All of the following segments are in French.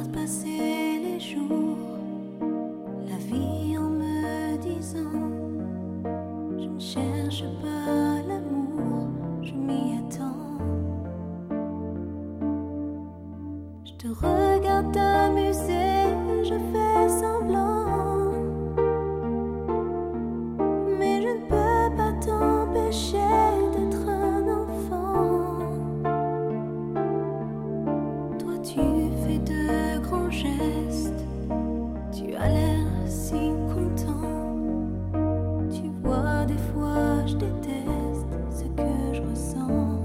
regarde passer les jours, la vie en me disant: je ne cherche pas l'amour, je m'y attends. Je te regarde t'amuser, je fais semblant, mais je ne peux pas t'empêcher d'être un enfant. Toi tu fais de grands gestes, tu as l'air si content. Tu vois, des fois je déteste ce que je ressens.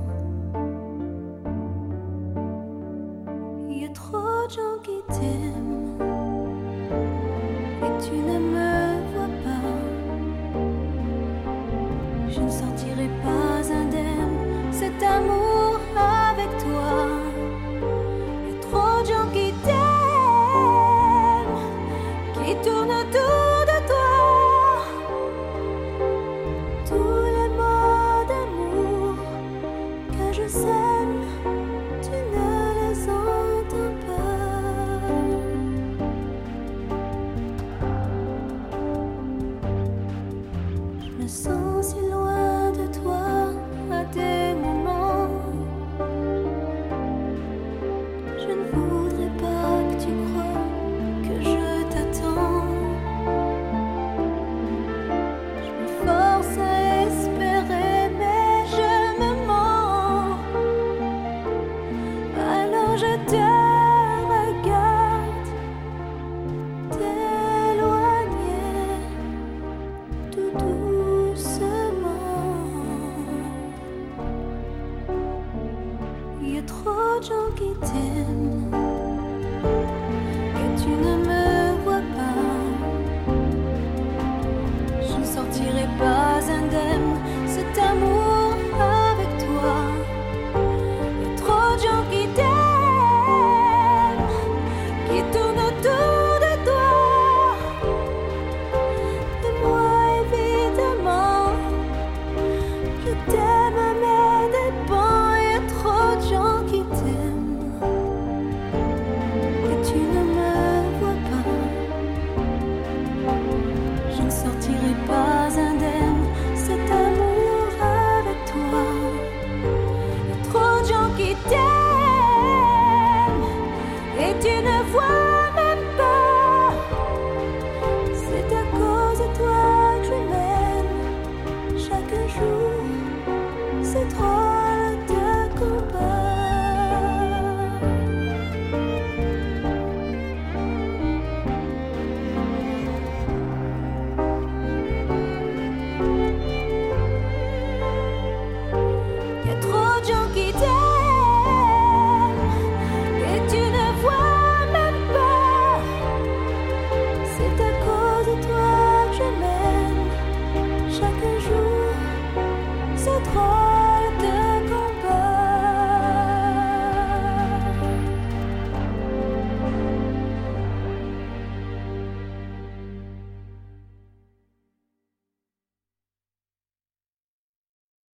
Il y a trop de gens qui t'aiment et tu ne me vois pas. Je ne sortirai pas indemne cet amour avec toi. Il y a trop de gens qui t'aiment, qui tournent autour de toi. Tous les mots d'amour que je sème, tu ne les entends pas. Je me sens si loin de toi à des moments. Je ne voudrais pas que tu crois que je t'attends. Je me force à espérer, mais je me mens. Alors je te regarde t'éloigner tout doucement. Il y a trop de gens qui t'aiment et tu ne me vois pas. Je ne sortirai pas indemne cet amour avec toi. Il y a trop de gens qui t'aiment, qui tournent autour de toi. Et moi évidemment, je t'aime à mes dépens. Il y a trop de gens qui t'aiment et tu ne me vois pas. Je ne sortirai pas indemne cet amour avec toi. Il y a trop de gens qui t'aiment.